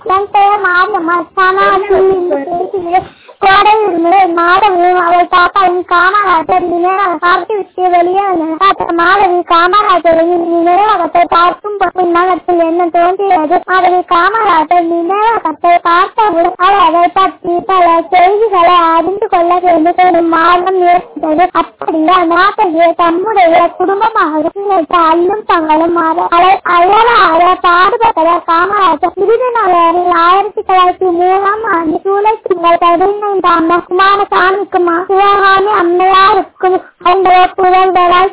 என் பெயர் மாரியம்மா. கோடையில் மாதவியும் அவள் தாத்தாவும் காமராஜர் நினைவாக விட்டு வெளியே மாதவி காமராஜரின் நினைவகத்தை பார்க்கும் நகரத்தில் என்ன தோன்றியது. மாதவி காமராஜர் நினைவகத்தை பார்த்தவுடன் அவள் அதை பற்றி பல செய்திகளை அறிந்து கொள்ள வேண்டும் மார்க்கம் ஏற்பட்டது. அப்படியா மாதவியை தம்முடைய குடும்பமாக அல்லும் தங்களும் அயலாக பாடுபட்டவர் காமராஜர். இறுதி நாளில் 1903 ஜூலை திங்கள் 15 குமாரசாமிக்கும் சிவகாமி அம்மையாருக்கும் அவங்க புகழ்களால்